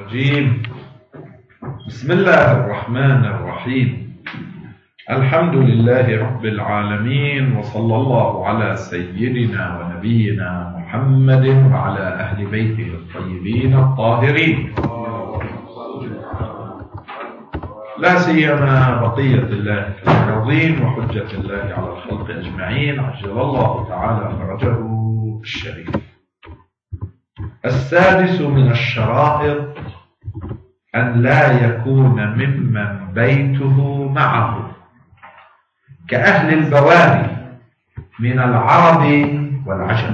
الرجيم. بسم الله الرحمن الرحيم. الحمد لله رب العالمين، وصلى الله على سيدنا ونبينا محمد وعلى أهل بيته الطيبين الطاهرين، لا سيما بقية الله في الأرضين وحجة الله على الخلق أجمعين، عجل الله تعالى فرجه الشريف. السادس من الشرائط أن لا يكون ممن بيته معه كأهل البوادي من العرب والعجم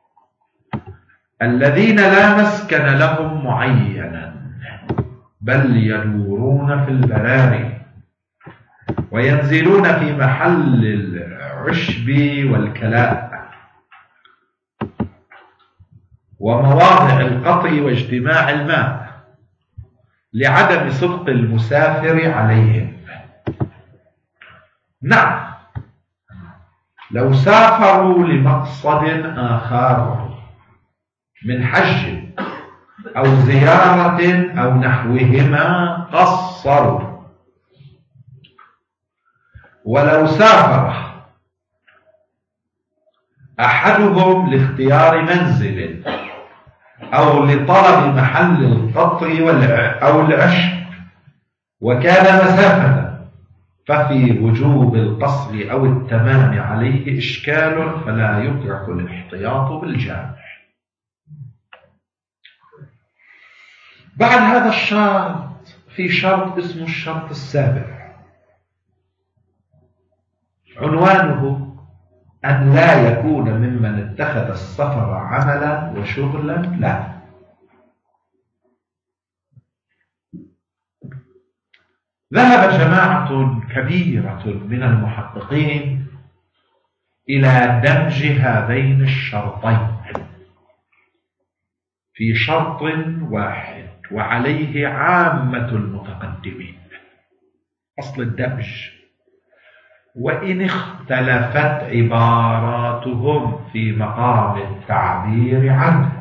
الذين لا مسكن لهم معينا، بل يدورون في البراري وينزلون في محل العشب والكلاء ومواضع القطر واجتماع الماء لعدم صدق المسافر عليهم. نعم، لو سافروا لمقصد آخر من حج أو زيارة أو نحوهما قصروا، ولو سافر أحدهم لاختيار منزل أو لطلب محل القطر أو العشب وكان مسافة، ففي وجوب القصر أو التمام عليه إشكال، فلا يترك الاحتياط بالجامع. بعد هذا الشرط في شرط اسمه الشرط السابع، عنوانه أن لا يكون ممن اتخذ السفر عملا وشغلا له. ذهب جماعة كبيرة من المحققين إلى دمج هذين الشرطين في شرط واحد، وعليه عامة المتقدمين. أصل الدمج، وإن اختلفت عباراتهم في مقام التعبير عنه.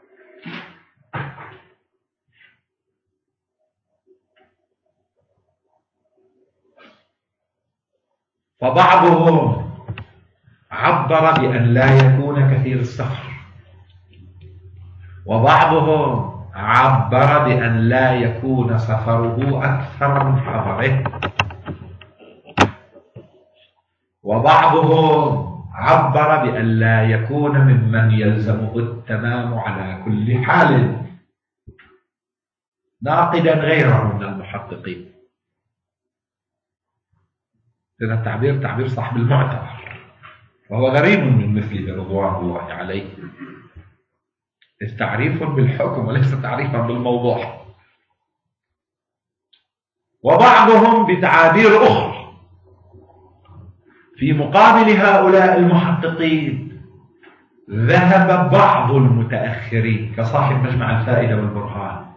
فبعضهم عبر بأن لا يكون كثير السفر، وبعضهم عبر بأن لا يكون سفره أكثر من حضره، وبعضهم عبر بأن لا يكون ممن يلزمه التمام على كل حال، ناقدا غيره من المحققين. هذا التعبير تعبير صاحب المعتبر، وهو غريب من مثله رضوان الله عليه، تعريف بالحكم وليس تعريفا بالموضوع. وبعضهم بتعابير أخرى في مقابل هؤلاء المحققين. ذهب بعض المتأخرين كصاحب مجمع الفائدة والبرهان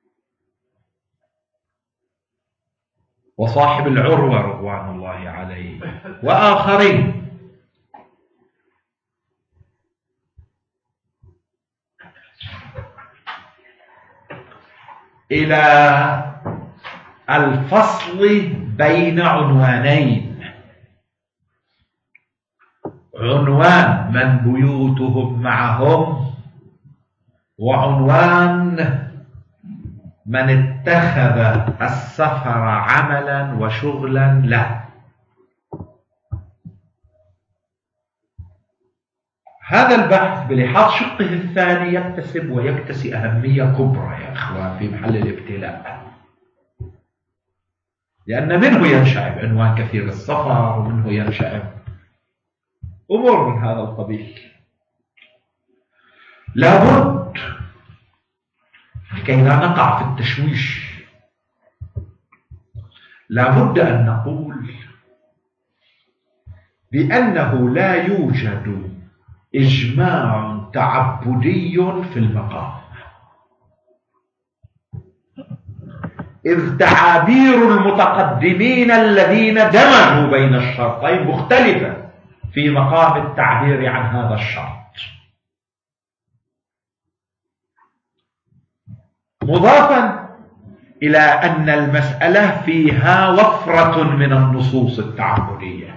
وصاحب العروة رضوان الله عليه وآخرين إلى الفصل بين عنوانين: عنوان من بيوتهم معهم، وعنوان من اتخذ السفر عملا وشغلا له. هذا البحث بلحاظ شقه الثاني يكتسب ويكتسي أهمية كبرى يا إخوان في محل الابتلاء، لأن منه ينشأب عنوان كثير السفر، ومنه ينشأب أمور من هذا القبيل. لابد لكي لا نقع في التشويش، لابد أن نقول بأنه لا يوجد إجماع تعبدي في المقام، إذ تعابير المتقدمين الذين دمجوا بين الشرطين مختلفة في مقام التعبير عن هذا الشرط. مضافا إلى أن المسألة فيها وفرة من النصوص التعبدية،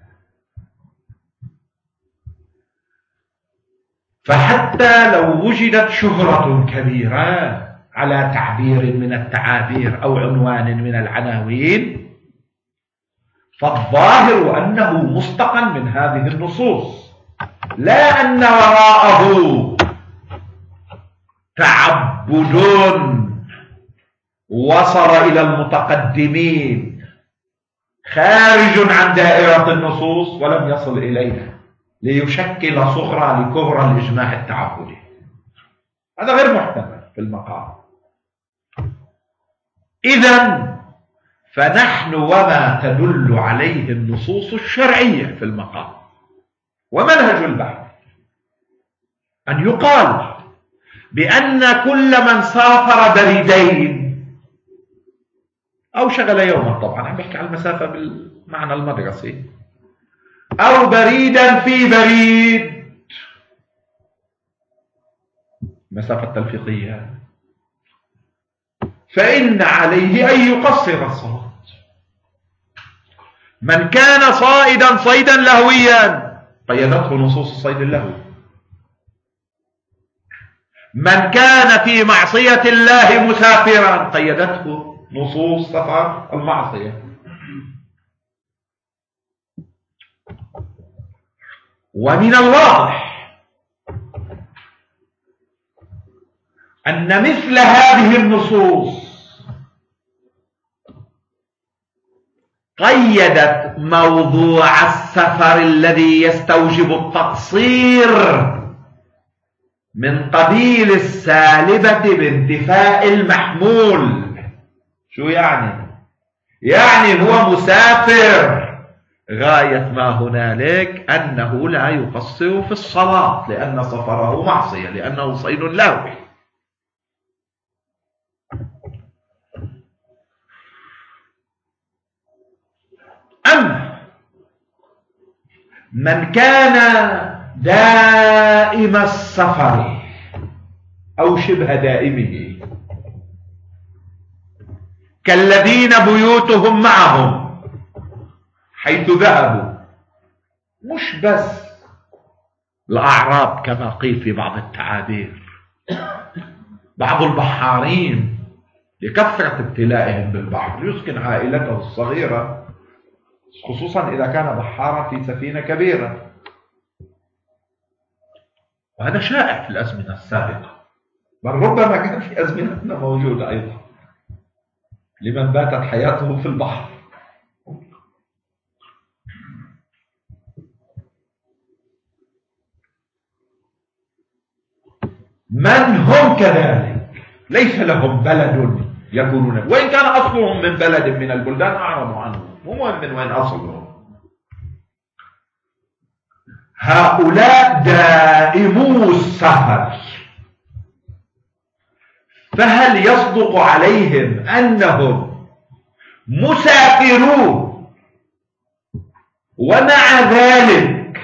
فحتى لو وجدت شهرة كبيرة على تعبير من التعابير أو عنوان من العناوين، فالظاهر أنه مستقى من هذه النصوص، لا أن وراءه تعبد وصل إلى المتقدمين خارج عن دائرة النصوص ولم يصل إليها ليشكل صغرى لكبرى الإجماع التعبدي. هذا غير محتمل في المقام. إذن فنحن وما تدل عليه النصوص الشرعية في المقام، ومنهج البحث أن يقال بأن كل من سافر بريدين أو شغل يوما، طبعا عم بحكي عن المسافة بالمعنى المدرسي، أو بريدا في بريد، مسافة تلفيقية، فإن عليه أن يقصر الصلاة. من كان صائدا صيدا لهويا قيدته نصوص الصيد اللهوي. من كان في معصية الله مسافرا قيدته نصوص سفر المعصية. ومن الواضح أن مثل هذه النصوص قيدت موضوع السفر الذي يستوجب التقصير من قبيل السالبة بانتفاء المحمول. شو يعني؟ يعني هو مسافر غاية ما هنالك أنه لا يقصر في الصلاة لأن سفره معصية، لأنه صيد لهوي. أما من كان دائم السفر أو شبه دائمه، كالذين بيوتهم معهم حيث ذهبوا، مش بس الأعراب كما قيل في بعض التعابير، بعض البحارين لكثرة ابتلائهم بالبحر يسكن عائلته الصغيرة، خصوصا إذا كان بحارا في سفينة كبيرة، وهذا شائع في الأزمنة السابقة، بل ربما كان في أزمنتنا موجود أيضا لمن باتت حياته في البحر. من هم كذلك ليس لهم بلد يكونون، وإن كان أصلهم من بلد من البلدان أعرضوا عنه، مو مهم من وين أصلهم. هؤلاء دائمو السفر، فهل يصدق عليهم أنهم مسافرون ومع ذلك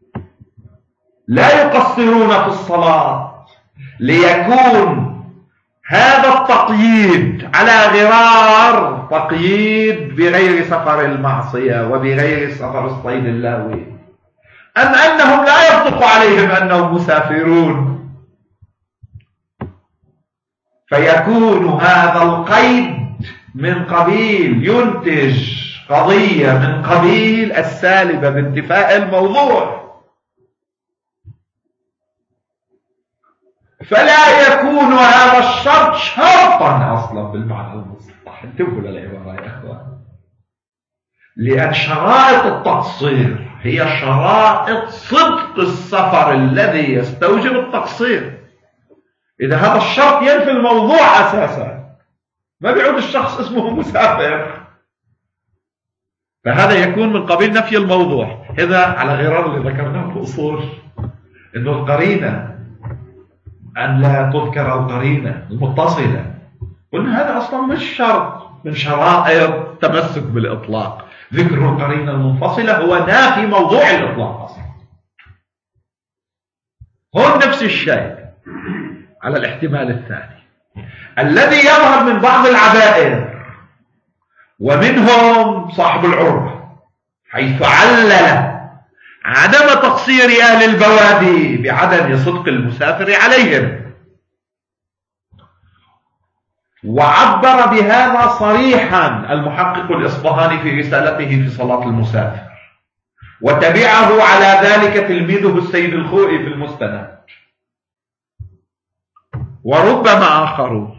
لا يقصرون في الصلاة ليكون هذا التقييد على غرار تقييد بغير سفر المعصية وبغير سفر الصيد اللهوي، أم أنهم لا يصدق عليهم أنهم مسافرون فيكون هذا القيد من قبيل ينتج قضية من قبيل السالبة بانتفاء الموضوع، فلا يكون هذا الشرط شرطا أصلا بالمعنى المصطلح. انتبهوا للعبارة يا أخوان، لأن شرائط التقصير هي شرائط صدق السفر الذي يستوجب التقصير. إذا هذا الشرط ينفي الموضوع أساسا ما بيعود الشخص اسمه مسافر، فهذا يكون من قبيل نفي الموضوع. إذا على غرار اللي ذكرناه في الأصول إنه القرينة أن لا تذكر القرينة المتصلة، قلنا هذا أصلا مش شرط من شرائط تمسك بالإطلاق. ذكر القرينة المنفصلة هو نافي موضوع الإطلاق أصلا. هون نفس الشيء على الاحتمال الثاني، الذي يظهر من بعض العبائر، ومنهم صاحب العروة، حيث علل عدم تقصير أهل البوادي بعدم صدق المسافر عليهم، وعبر بهذا صريحا المحقق الإصفهاني في رسالته في صلاة المسافر، وتبعه على ذلك تلميذه السيد الخوئي في المستند، وربما آخرون.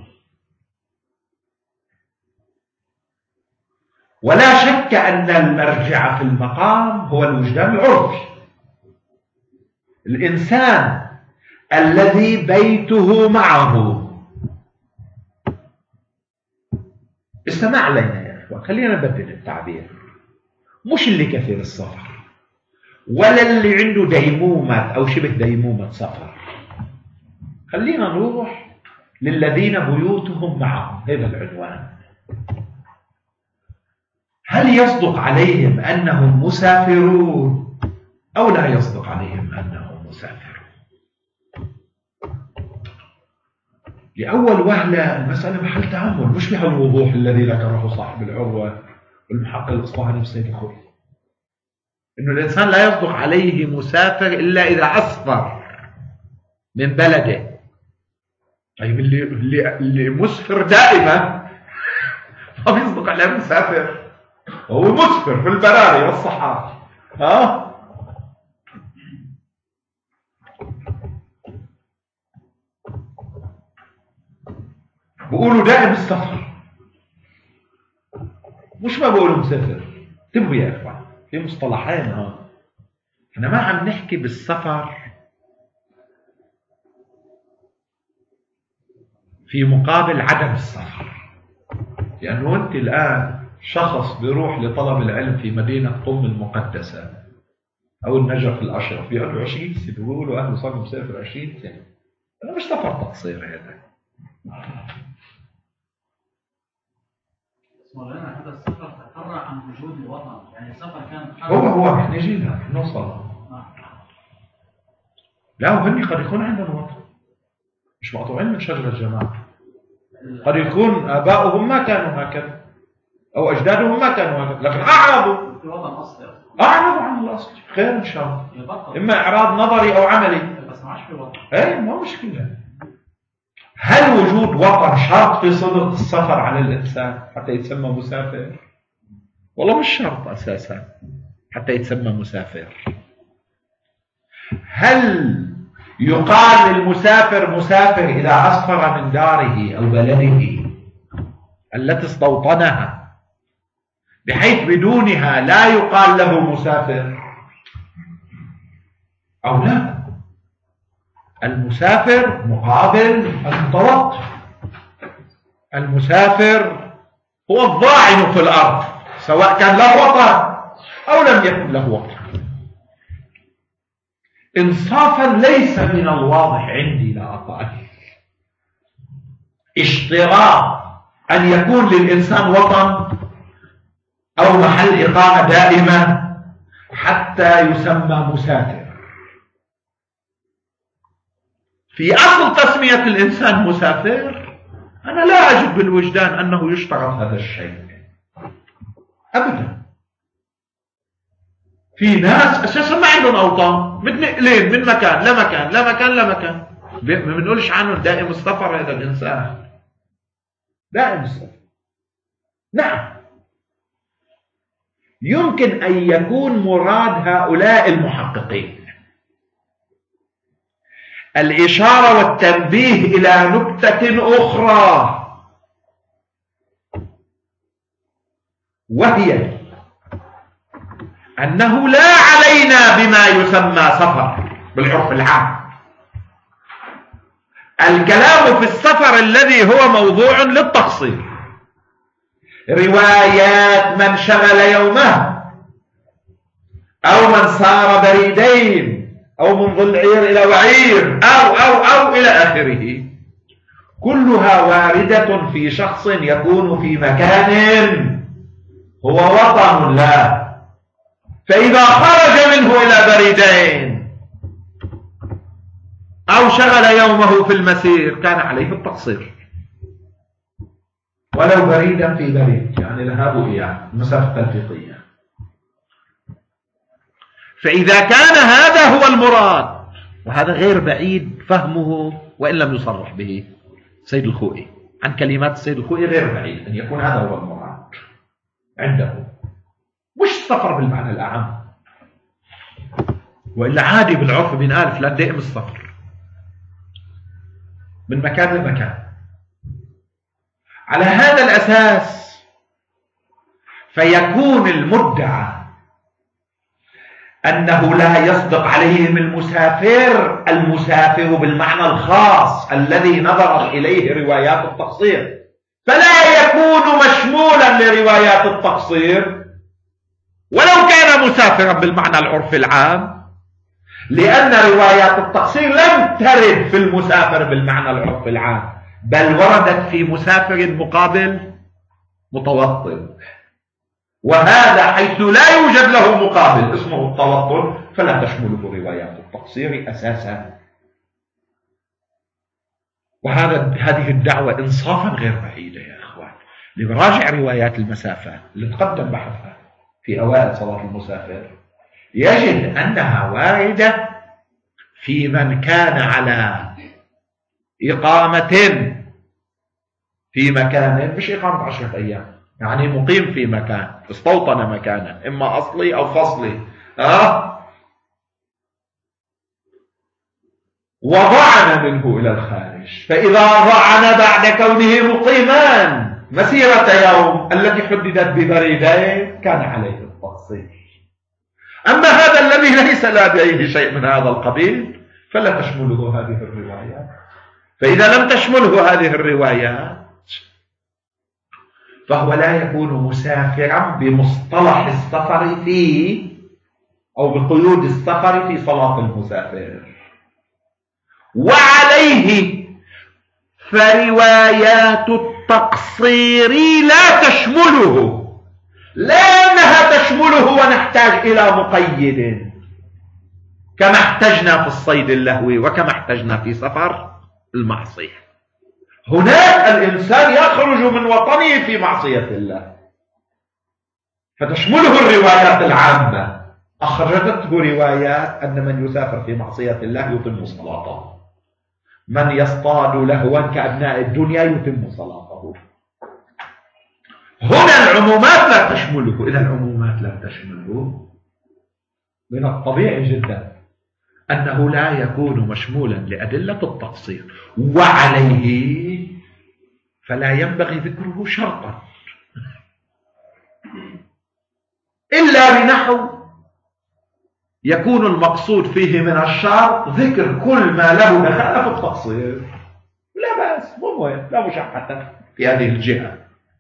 ولا شك أن المرجع في المقام هو الوجدان العرفي. الإنسان الذي بيته معه، استمع لنا يا إخوة، خلينا نبدل التعبير، مش اللي كثير السفر ولا اللي عنده ديمومة أو شبه ديمومة سفر، خلينا نروح للذين بيوتهم معهم. هذا العنوان. هل يصدق عليهم أنهم مسافرون أو لا يصدق عليهم أنهم مسافرون؟ لأول وهلة المسألة محل تأمل، مش بهالوضوح الذي ذكره صاحب العروة والمحقق الإصفهاني والسيد الخوئي، إنه الإنسان لا يصدق عليه مسافر إلا إذا أسفر من بلده. طيب اللي مسفر دائما ما بيصدق عليه مسافر، هو مسفر في البراري والصحاري. بقولوا دائم السفر، مش ما بقولوا مسافر. انتبهوا يا اخوان، في مصطلحين. احنا ما عم نحكي بالسفر في مقابل عدم السفر، لأنه أنت الآن شخص بيروح لطلب العلم في مدينة قم المقدسة أو النجف الأشرف، بيقعدوا 20 سنة، بيقولوا أهله صار مسافر 20 سنة. أنا مش سفر تقصير هذا. مولانا هذا السفر تفرع عن وجود الوطن، يعني السفر كان هو احنا جينا نوصل. لا، وهني قد يكون عندنا وطن، مش مقطوعين من شجرة الجماعة. قد يكون آباؤهم ما كانوا هكذا أو أجدادهم ما كانوا هكذا، لكن أعرضوا في وطن أصلي، أعرضوا عن الأصل. خير إن شاء الله، إما إعراض نظري أو عملي، بس ما عادش في وطن. أي ما مشكلة. هل وجود وطن شرط في صدق السفر على الإنسان حتى يتسمى مسافر؟ والله مش شرط أساسا حتى يتسمى مسافر. هل يقال للمسافر مسافر إذا أسفر من داره أو بلده التي استوطنها، بحيث بدونها لا يقال له مسافر أو لا؟ المسافر مقابل المتوطن. المسافر هو الضاعن في الأرض، سواء كان له وطن أو لم يكن له وطن. إنصافا ليس من الواضح عندي لا أقل اشتراط أن يكون للإنسان وطن أو محل إقامة دائمة حتى يسمى مسافر. في أصل تسمية الإنسان مسافر أنا لا أجد بالوجدان أنه يشترط هذا الشيء أبدا. في ناس أساسا ما عندهم أوطان، متنقلين من مكان لمكان لمكان لمكان، ما بنقولش عنه دائم السفر. هذا الإنسان دائم السفر. نعم، يمكن أن يكون مراد هؤلاء المحققين الإشارة والتنبيه إلى نكتة أخرى، وهي أنه لا علينا بما يسمى سفر بالعرف العام. الكلام في السفر الذي هو موضوع للتقصير، روايات من شغل يومه أو من سار بريدين أو من ضلعير إلى وعير أو إلى آخره، كلها واردة في شخص يكون في مكان هو وطن له، فإذا خرج منه إلى بريدين أو شغل يومه في المسير كان عليه التقصير. ولو بريدا في بريد، يعني ذهاب وإياب، المسافة التلفيقية. فإذا كان هذا هو المراد، وهذا غير بعيد فهمه وإن لم يصرح به سيد الخوئي، عن كلمات السيد الخوئي غير بعيد أن يكون هذا هو المراد عنده، مش السفر بالمعنى الأعم، وإلا عادي بالعرف بينقال فلان دائم السفر من مكان لمكان. على هذا الأساس فيكون المدعى أنه لا يصدق عليهم المسافر بالمعنى الخاص الذي نظرت إليه روايات التقصير، فلا يكون مشمولا لروايات التقصير ولو كان مسافرا بالمعنى العرفي العام، لأن روايات التقصير لم ترد في المسافر بالمعنى العرفي العام، بل وردت في مسافر مقابل متوطن، وهذا حيث لا يوجد له مقابل اسمه التوطن فلا تشمله روايات التقصير أساسا. هذه الدعوة إنصافا غير بعيدة يا أخوان. لنراجع روايات المسافة اللي تقدم بحثها في أوائل صلاة المسافر، يجد أنها واردة في من كان على إقامة في مكان، مش إقامة 10 أيام، يعني مقيم في مكان، استوطن مكانا إما أصلي أو فصلي، وضعن منه إلى الخارج، فإذا ضعن بعد كونه مقيمان مسيرة يوم التي حددت ببريدين كان عليه التقصير. أما هذا الذي ليس لديه شيء من هذا القبيل فلا تشمله هذه الروايات. فإذا لم تشمله هذه الروايات فهو لا يكون مسافرا بمصطلح السفر فيه أو بقيود السفر في صلاة المسافر. وعليه فروايات التقصير لا تشمله، لا أنها تشمله ونحتاج إلى مقيد كما احتجنا في الصيد اللهوي وكما احتجنا في سفر المعصية. هناك الإنسان يخرج من وطنه في معصية الله فتشمله الروايات العامة. أخرجته روايات أن من يسافر في معصية الله يتم صلاته، من يصطاد لهوا كأبناء الدنيا يتم صلاته. هنا العمومات لا تشمله. إذا العمومات لا تشمله من الطبيعي جدا أنه لا يكون مشمولا لأدلة التقصير، وعليه فلا ينبغي ذكره شرطا إلا بنحو يكون المقصود فيه من الشرط ذكر كل ما له دخل في التقصير، لا بأس، مو مهم، لا مشقة في هذه الجهة.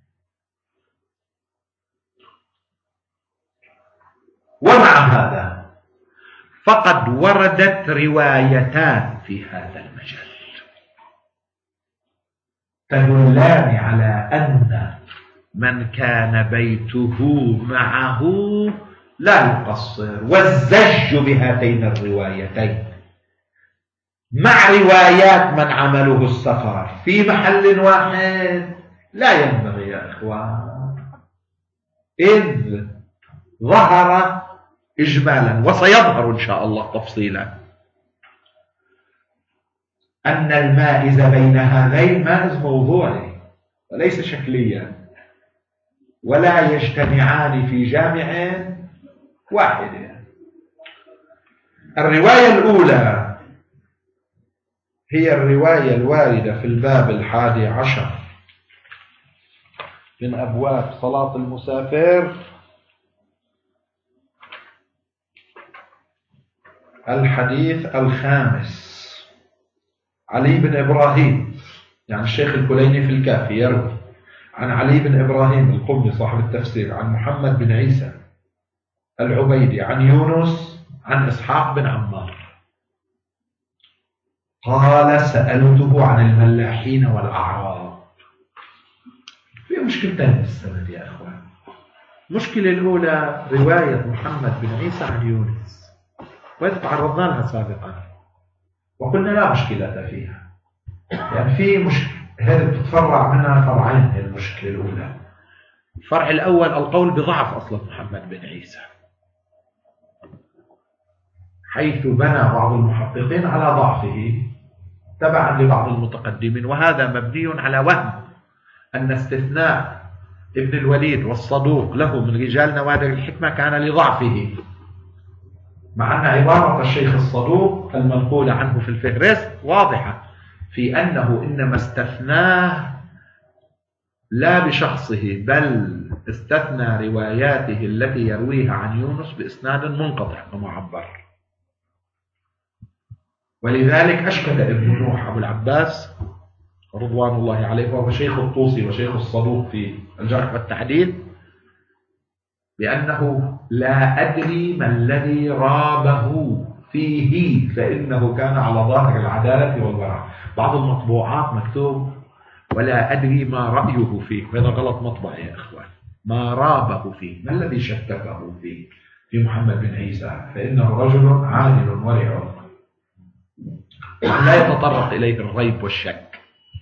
ومع هذا فقد وردت روايتان في هذا المجال تدلان على أن من كان بيته معه لا يقصر، والزج بهاتين الروايتين مع روايات من عمله السفر في محل واحد لا ينبغي يا إخوان، إذ ظهر إجمالا وسيظهر إن شاء الله تفصيلا أن المائز بين هذين مائز موضوعي وليس شكليا، ولا يجتمعان في جامع واحد. الرواية الأولى هي الرواية الواردة في الباب 11 من أبواب صلاة المسافر، الحديث 5. علي بن إبراهيم، يعني الشيخ الكليني في الكافي يروي عن علي بن إبراهيم القمي صاحب التفسير عن محمد بن عيسى العبيدي عن يونس عن إسحاق بن عمار قال سألته عن الملاحين والأعراب. في مشكلتين في السند يا أخوان. المشكلة الأولى رواية محمد بن عيسى عن يونس، وإذا تعرضنا لها سابقا وقلنا لا مشكلة فيها، يعني في مشكلة هذه بتتفرع منها فرعين المشكلة. الفرع الأول القول بضعف أصل محمد بن عيسى، حيث بنى بعض المحققين على ضعفه تبعا لبعض المتقدمين، وهذا مبني على وهم أن استثناء ابن الوليد والصدوق له من رجال نوادر الحكمة كان لضعفه، مع أن عبارة الشيخ الصدوق المنقولة عنه في الفهرست واضحة في أنه إنما استثناه لا بشخصه، بل استثنى رواياته التي يرويها عن يونس بإسناد منقطع كما عبر. ولذلك أشكل ابن نوح أبو العباس رضوان الله عليه، وهو شيخ الطوسي وشيخ الصدوق في الجرح والتعديل، بأنه لا أدري ما الذي رابه فيه، فإنه كان على ظاهر العدالة والورع. بعض المطبوعات مكتوب ولا أدري ما رأيه فيه، وهذا غلط مطبع يا إخوان. ما رابه فيه، ما الذي شككه فيه في محمد بن عيسى، فإنه رجل عادل ورع لا يتطرق إليه الريب والشك.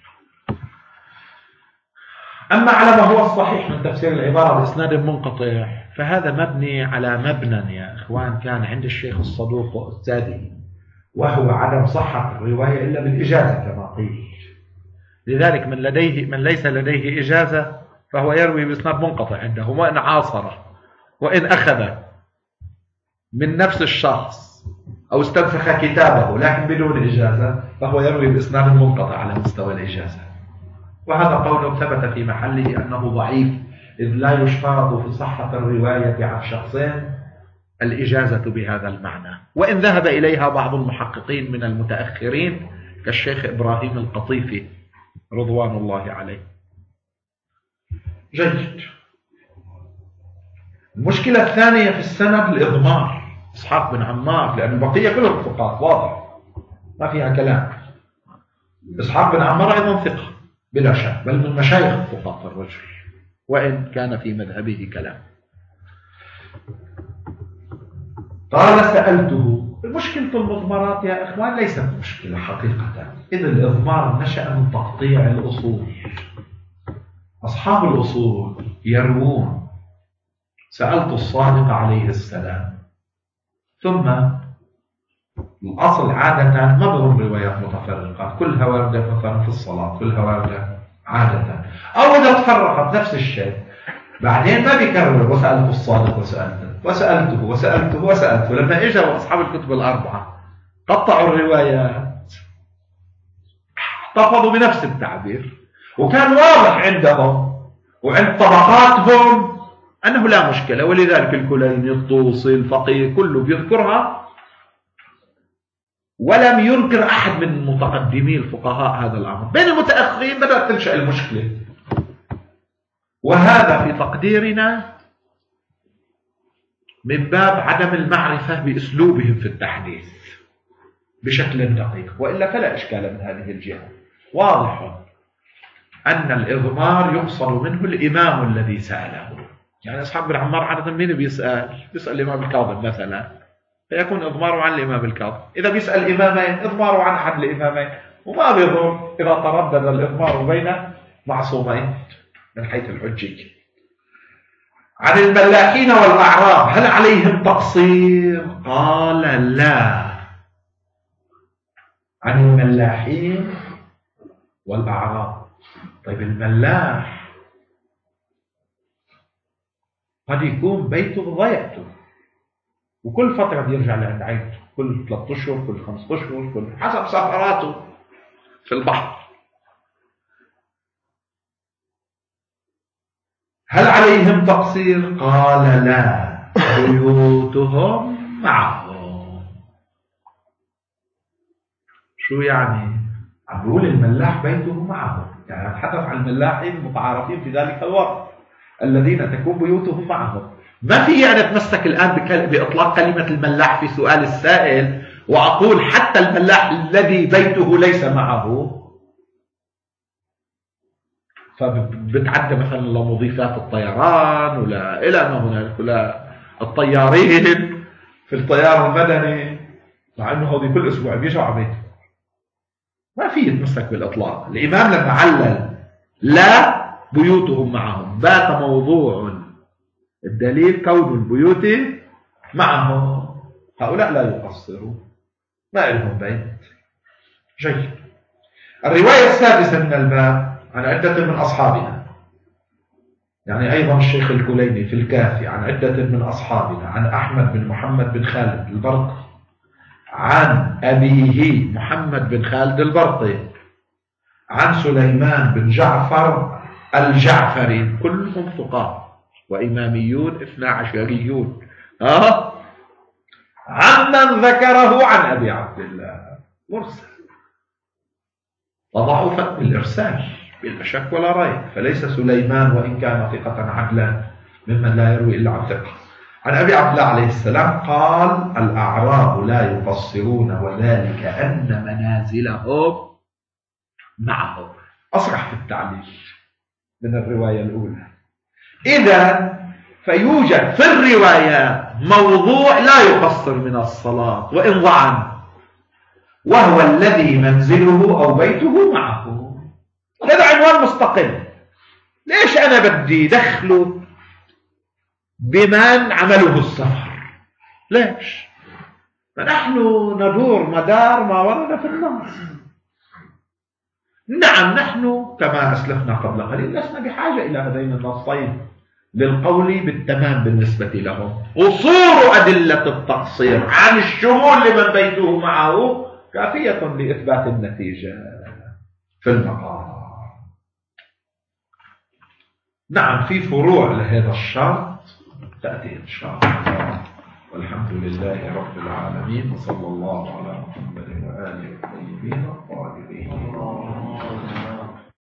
أما على ما هو الصحيح من تفسير العبارة بإسناد منقطع فهذا مبني على مبنى يا إخوان كان عند الشيخ الصدوق وأستاذه، وهو عدم صحة الرواية إلا بالإجازة كما قيل. لذلك من ليس لديه إجازة فهو يروي بإسناد منقطع عنده، وإن عاصره وإن أخذ من نفس الشخص أو استنسخ كتابه لكن بدون إجازة فهو يروي بإسناد منقطع على مستوى الإجازة. وهذا قول ثبت في محله أنه ضعيف، إذ لا يشترط في صحة الرواية عن شخصين الإجازة بهذا المعنى، وإن ذهب إليها بعض المحققين من المتأخرين كالشيخ إبراهيم القطيفي رضوان الله عليه. جيد. المشكلة الثانية في السند الإضمار، إسحاق بن عمار، لأن البقية كلهم ثقات واضح ما فيها كلام. إسحاق بن عمار أيضا ثقة بلا شك، بل من مشايخ الثقات الرجل، وإن كان في مذهبه كلام. قال سألته. مشكلة المضمرات يا إخوان ليست مشكلة حقيقة، إذ الإضمار نشأ من تقطيع الأصول. أصحاب الأصول يروون سألت الصادق عليه السلام، ثم الأصل عادة ما بهم روايات متفرقة كلها واردة، مثلا في الصلاة كلها واردة عادة، أو إذا تفرقت نفس الشيء بعدين ما بيكرر وسألت الصادق وسألته. لما إجوا أصحاب الكتب الأربعة قطعوا الروايات، احتفظوا بنفس التعبير، وكان واضح عندهم وعند طبقاتهم أنه لا مشكلة، ولذلك الكليني الطوسي الفقيه كله بيذكرها، ولم ينكر أحد من متقدمي الفقهاء هذا الأمر. بين المتأخرين بدأت تنشأ المشكلة، وهذا في تقديرنا من باب عدم المعرفة بأسلوبهم في التحديث بشكل دقيق، وإلا فلا إشكال من هذه الجهة. واضح أن الإضمار يقصد منه الإمام الذي سأله، يعني أصحاب بن عمار عادة مين بيسأل الإمام الكاظم مثلا، فيكون إضماره عن الإمام الكاظم. إذا بيسأل إمامين إضماره عن أحد الإمامين، وما بيضر إذا تردد الإضمار بين معصومين من حيث الحجية. عن الملاحين والأعراب هل عليهم تقصير؟ قال لا. عن الملاحين والأعراب. طيب الملاح قد يكون بيته بضيعته، وكل فترة بيرجع لعند عيلته، كل 3 أشهر كل 5 أشهر كل حسب سفراته في البحر. هل عليهم تقصير؟ قال لا، بيوتهم معهم. شو يعني؟ عم بيقول الملاح بيته معهم، يعني نتحدث عن الملاحين المتعارفين في ذلك الوقت الذين تكون بيوتهم معهم. ما في يعني اتمسك الآن بإطلاق كلمة الملاح في سؤال السائل وأقول حتى الملاح الذي بيته ليس معه، فبتعدى مثلا لمضيفات الطيران ولا إلى ما هنالك، ولا الطيارين في الطيار المدني، مع أنه هذه كل أسبوع بيجوا على بيته. ما في يتمسك بالإطلاق. الإمام لما علل لا بيوتهم معهم، بات موضوع الدليل كون البيوت معهم. هؤلاء لا يقصرون، ما لهم بيت. جيد. الرواية السادسة من الباب عن عدة من أصحابنا، يعني أيضا الشيخ الكليني في الكافي عن عدة من أصحابنا، عن أحمد بن محمد بن خالد البرقي عن أبيه محمد بن خالد البرقي عن سليمان بن جعفر الجعفري، كلهم فقهاء وإماميون 12 عمن ذكره عن أبي عبد الله مرسل، وضعفت بالإرسال بلا شك ولا ريب، فليس سليمان وإن كان ثقة عدلا ممن لا يروي إلا عن ثقة. عن أبي عبد الله عليه السلام قال: الأعراب لا يقصرون وذلك أن منازلهم معهم. أصرح في التعليل من الرواية الأولى. إذا فيوجد في الروايات موضوع لا يقصر من الصلاة وإن ضعن، وهو الذي منزله أو بيته معه. هذا عنوان مستقل. ليش أنا بدي دخله بمن عمله السفر؟ ليش؟ فنحن ندور مدار ما ورد في النص. نعم، نحن كما أسلفنا قبل قليل لسنا بحاجة إلى هذين النصين للقول بالتمام بالنسبة لهم. قصور أدلة التقصير عن الشمول لمن بيته معه كافية لإثبات النتيجة في المقام. نعم، في فروع لهذا الشرط تأتي إن شاء الله. والحمد لله رب العالمين، وصلى الله على محمد وآله الطيبين.